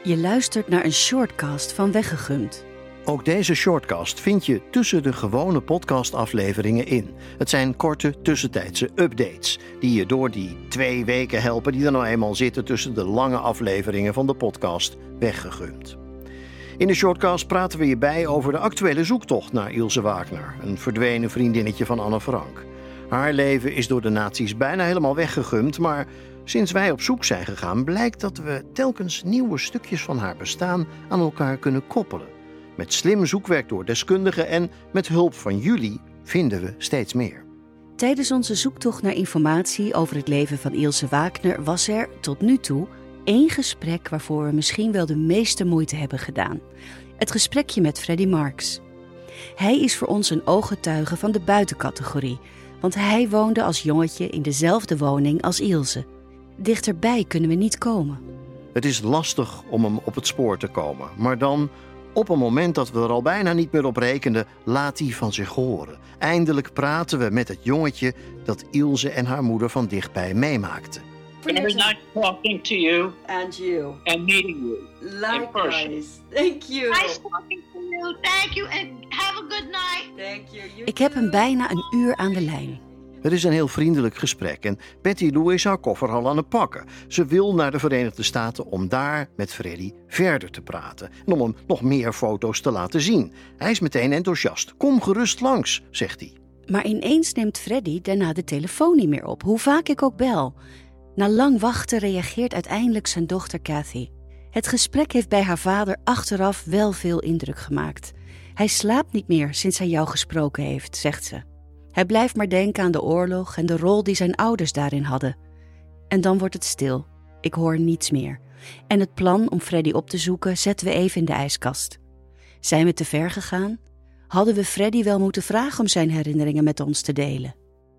Je luistert naar een shortcast van Weggegumd. Ook deze shortcast vind je tussen de gewone podcastafleveringen in. Het zijn korte tussentijdse updates die je door die 2 weken helpen die er nou eenmaal zitten tussen de lange afleveringen van de podcast Weggegumd. In de shortcast praten we je bij over de actuele zoektocht naar Ilse Wagner, een verdwenen vriendinnetje van Anne Frank. Haar leven is door de nazi's bijna helemaal weggegumd, maar sinds wij op zoek zijn gegaan blijkt dat we telkens nieuwe stukjes van haar bestaan aan elkaar kunnen koppelen. Met slim zoekwerk door deskundigen en met hulp van jullie vinden we steeds meer. Tijdens onze zoektocht naar informatie over het leven van Ilse Wagner was er, tot nu toe, 1 gesprek waarvoor we misschien wel de meeste moeite hebben gedaan. Het gesprekje met Freddy Marks. Hij is voor ons een ooggetuige van de buitencategorie, want hij woonde als jongetje in dezelfde woning als Ilse. Dichterbij kunnen we niet komen. Het is lastig om hem op het spoor te komen, maar dan, op een moment dat we er al bijna niet meer op rekenden, laat hij van zich horen. Eindelijk praten we met het jongetje dat Ilse en haar moeder van dichtbij meemaakten. Very nice talking to you. And you. And meeting you. Likewise. Thank you. Nice talking to you. Thank you and have a good night. Thank you. Ik heb hem bijna een uur aan de lijn. Het is een heel vriendelijk gesprek en Betty Lou is haar koffer al aan het pakken. Ze wil naar de Verenigde Staten om daar met Freddy verder te praten. En om hem nog meer foto's te laten zien. Hij is meteen enthousiast. Kom gerust langs, zegt hij. Maar ineens neemt Freddy daarna de telefoon niet meer op, hoe vaak ik ook bel. Na lang wachten reageert uiteindelijk zijn dochter Kathy. Het gesprek heeft bij haar vader achteraf wel veel indruk gemaakt. Hij slaapt niet meer sinds hij jou gesproken heeft, zegt ze. Hij blijft maar denken aan de oorlog en de rol die zijn ouders daarin hadden. En dan wordt het stil. Ik hoor niets meer. En het plan om Freddy op te zoeken zetten we even in de ijskast. Zijn we te ver gegaan? Hadden we Freddy wel moeten vragen om zijn herinneringen met ons te delen?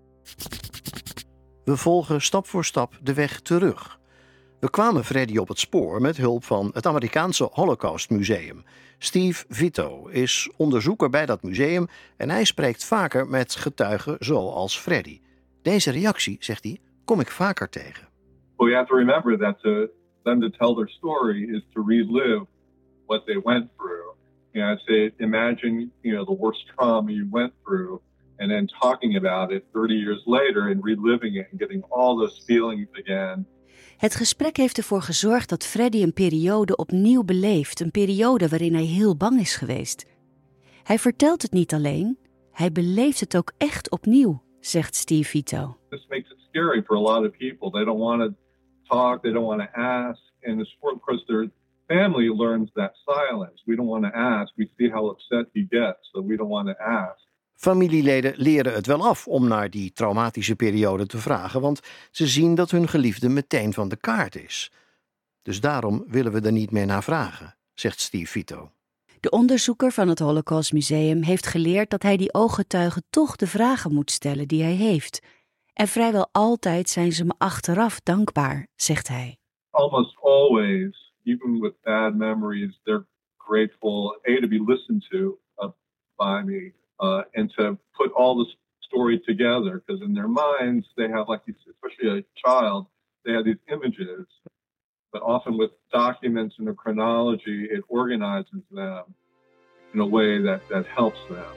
We volgen stap voor stap de weg terug. We kwamen Freddy op het spoor met hulp van het Amerikaanse Holocaust Museum. Steve Vito is onderzoeker bij dat museum en hij spreekt vaker met getuigen zoals Freddy. Deze reactie, zegt hij, kom ik vaker tegen. Well, you have to remember that to them to tell their story is to relive what they went through. You know, say, imagine, the worst trauma you went through and then talking about it 30 years later and reliving it and getting all those feelings again. Het gesprek heeft ervoor gezorgd dat Freddy een periode opnieuw beleeft. Een periode waarin hij heel bang is geweest. Hij vertelt het niet alleen, hij beleeft het ook echt opnieuw, zegt Steve Vito. This makes it scary for a lot of people. They don't want to talk, they don't want to ask. And it's of course their family learns that silence. We don't want to ask. We see how upset he gets, so we don't want to ask. Familieleden leren het wel af om naar die traumatische periode te vragen, want ze zien dat hun geliefde meteen van de kaart is. Dus daarom willen we er niet meer naar vragen, zegt Steve Vito. De onderzoeker van het Holocaust Museum heeft geleerd dat hij die ooggetuigen toch de vragen moet stellen die hij heeft. En vrijwel altijd zijn ze me achteraf dankbaar, zegt hij. Almost always, even with bad memories, they're grateful to be listened to by me. And to put all the story together, because in their minds they have, like these, especially a child, they have these images. But often with documents and the chronology, it organizes them in a way that helps them.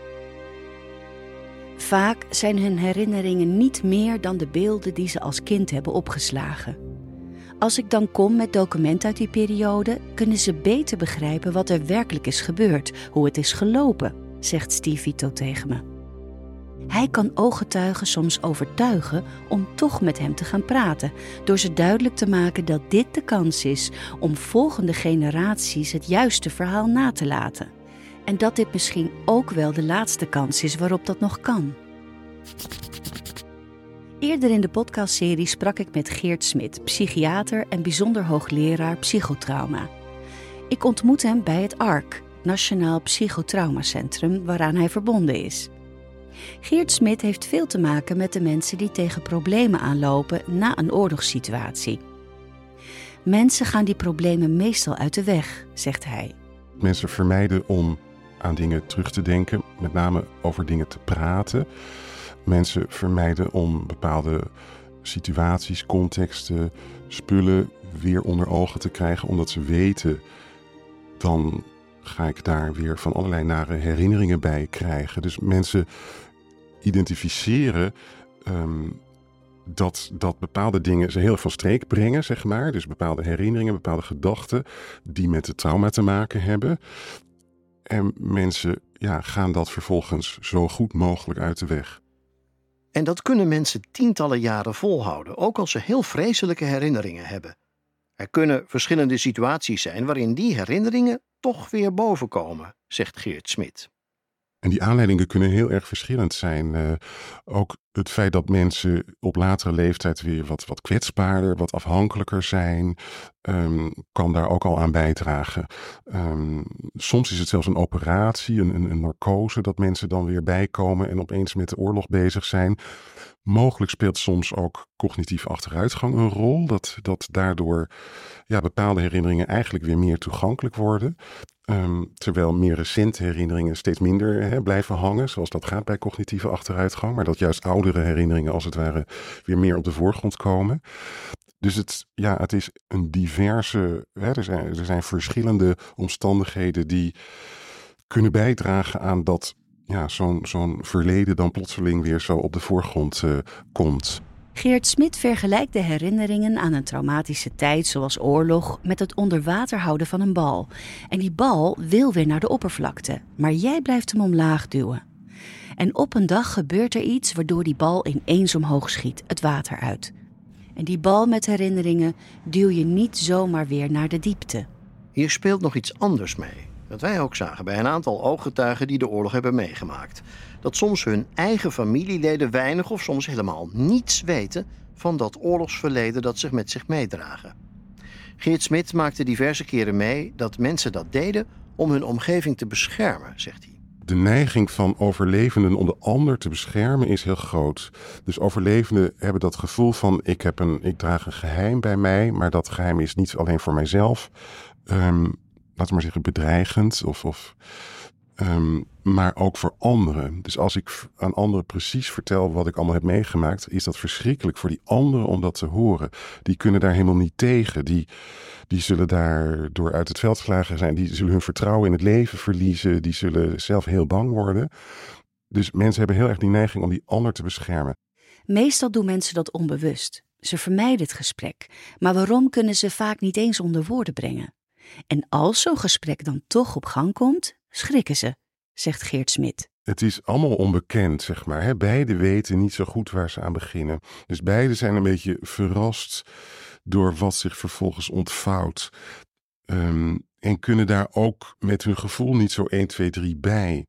Vaak zijn hun herinneringen niet meer dan de beelden die ze als kind hebben opgeslagen. Als ik dan kom met documenten uit die periode, kunnen ze beter begrijpen wat er werkelijk is gebeurd, hoe het is gelopen, zegt Steve Vito tegen me. Hij kan ooggetuigen soms overtuigen om toch met hem te gaan praten, door ze duidelijk te maken dat dit de kans is om volgende generaties het juiste verhaal na te laten. En dat dit misschien ook wel de laatste kans is waarop dat nog kan. Eerder in de podcastserie sprak ik met Geert Smit, psychiater en bijzonder hoogleraar psychotrauma. Ik ontmoet hem bij het ARC, Nationaal Psychotraumacentrum, waaraan hij verbonden is. Geert Smit heeft veel te maken met de mensen die tegen problemen aanlopen na een oorlogssituatie. Mensen gaan die problemen meestal uit de weg, zegt hij. Mensen vermijden om aan dingen terug te denken, met name over dingen te praten. Mensen vermijden om bepaalde situaties, contexten, spullen weer onder ogen te krijgen, omdat ze weten, dan ga ik daar weer van allerlei nare herinneringen bij krijgen. Dus mensen identificeren dat bepaalde dingen ze heel erg van streek brengen, zeg maar. Dus bepaalde herinneringen, bepaalde gedachten die met het trauma te maken hebben. En mensen gaan dat vervolgens zo goed mogelijk uit de weg. En dat kunnen mensen tientallen jaren volhouden, ook als ze heel vreselijke herinneringen hebben. Er kunnen verschillende situaties zijn waarin die herinneringen toch weer bovenkomen, zegt Geert Smit. En die aanleidingen kunnen heel erg verschillend zijn. Ook het feit dat mensen op latere leeftijd weer wat kwetsbaarder, wat afhankelijker zijn, kan daar ook al aan bijdragen. Soms is het zelfs een operatie, een narcose, dat mensen dan weer bijkomen en opeens met de oorlog bezig zijn. Mogelijk speelt soms ook cognitieve achteruitgang een rol. Dat daardoor bepaalde herinneringen eigenlijk weer meer toegankelijk worden. Terwijl meer recente herinneringen steeds minder blijven hangen, zoals dat gaat bij cognitieve achteruitgang. Maar dat juist oudere herinneringen als het ware weer meer op de voorgrond komen. Dus het is een diverse, er zijn verschillende omstandigheden die kunnen bijdragen aan dat zo'n verleden dan plotseling weer zo op de voorgrond komt. Geert Smit vergelijkt de herinneringen aan een traumatische tijd zoals oorlog met het onder water houden van een bal. En die bal wil weer naar de oppervlakte, maar jij blijft hem omlaag duwen. En op een dag gebeurt er iets waardoor die bal ineens omhoog schiet, het water uit. En die bal met herinneringen duw je niet zomaar weer naar de diepte. Hier speelt nog iets anders mee. Dat wij ook zagen bij een aantal ooggetuigen die de oorlog hebben meegemaakt. Dat soms hun eigen familieleden weinig of soms helemaal niets weten van dat oorlogsverleden dat ze met zich meedragen. Geert Smit maakte diverse keren mee dat mensen dat deden om hun omgeving te beschermen, zegt hij. De neiging van overlevenden om de ander te beschermen is heel groot. Dus overlevenden hebben dat gevoel van ik draag een geheim bij mij, maar dat geheim is niet alleen voor mijzelf. Laten we maar zeggen, bedreigend maar ook voor anderen. Dus als ik aan anderen precies vertel wat ik allemaal heb meegemaakt, is dat verschrikkelijk voor die anderen om dat te horen. Die kunnen daar helemaal niet tegen. Die zullen daardoor uit het veld geslagen zijn. Die zullen hun vertrouwen in het leven verliezen. Die zullen zelf heel bang worden. Dus mensen hebben heel erg die neiging om die ander te beschermen. Meestal doen mensen dat onbewust. Ze vermijden het gesprek. Maar waarom kunnen ze vaak niet eens onder woorden brengen? En als zo'n gesprek dan toch op gang komt, schrikken ze, zegt Geert Smit. Het is allemaal onbekend, zeg maar. Beiden weten niet zo goed waar ze aan beginnen. Dus beiden zijn een beetje verrast door wat zich vervolgens ontvouwt. En kunnen daar ook met hun gevoel niet zo 1, 2, 3 bij.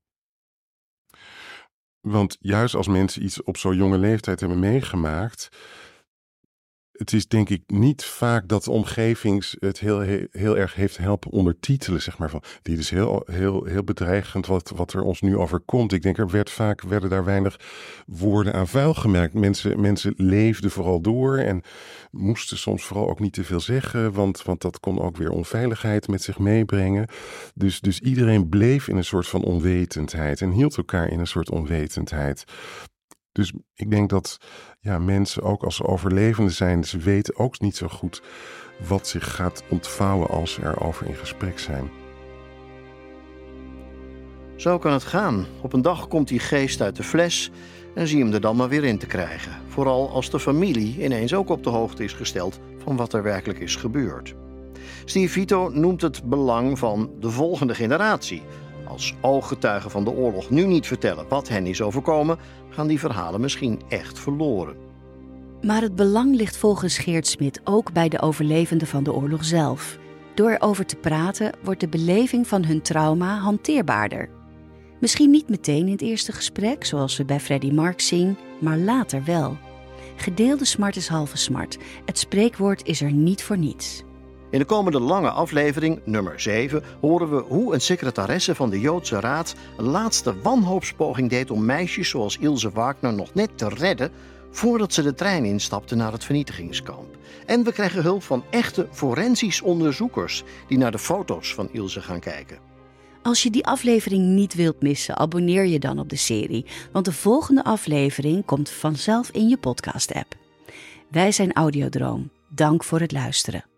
Want juist als mensen iets op zo'n jonge leeftijd hebben meegemaakt, het is denk ik niet vaak dat de omgeving het heel erg heeft helpen ondertitelen, zeg maar. Van, dit is heel bedreigend wat er ons nu overkomt. Ik denk werden daar weinig woorden aan vuil gemaakt. Mensen leefden vooral door en moesten soms vooral ook niet te veel zeggen, want dat kon ook weer onveiligheid met zich meebrengen. Dus iedereen bleef in een soort van onwetendheid en hield elkaar in een soort onwetendheid. Dus ik denk dat mensen ook als ze overlevenden zijn, ze weten ook niet zo goed wat zich gaat ontvouwen als ze erover in gesprek zijn. Zo kan het gaan. Op een dag komt die geest uit de fles en zie hem er dan maar weer in te krijgen. Vooral als de familie ineens ook op de hoogte is gesteld van wat er werkelijk is gebeurd. Steve Vito noemt het belang van de volgende generatie. Als ooggetuigen van de oorlog nu niet vertellen wat hen is overkomen, gaan die verhalen misschien echt verloren. Maar het belang ligt volgens Geert Smit ook bij de overlevenden van de oorlog zelf. Door erover te praten wordt de beleving van hun trauma hanteerbaarder. Misschien niet meteen in het eerste gesprek, zoals we bij Freddie Marks zien, maar later wel. Gedeelde smart is halve smart. Het spreekwoord is er niet voor niets. In de komende lange aflevering, nummer 7, horen we hoe een secretaresse van de Joodse Raad een laatste wanhoopspoging deed om meisjes zoals Ilse Wagner nog net te redden voordat ze de trein instapten naar het vernietigingskamp. En we krijgen hulp van echte forensisch onderzoekers die naar de foto's van Ilse gaan kijken. Als je die aflevering niet wilt missen, abonneer je dan op de serie, want de volgende aflevering komt vanzelf in je podcast-app. Wij zijn Audiodroom. Dank voor het luisteren.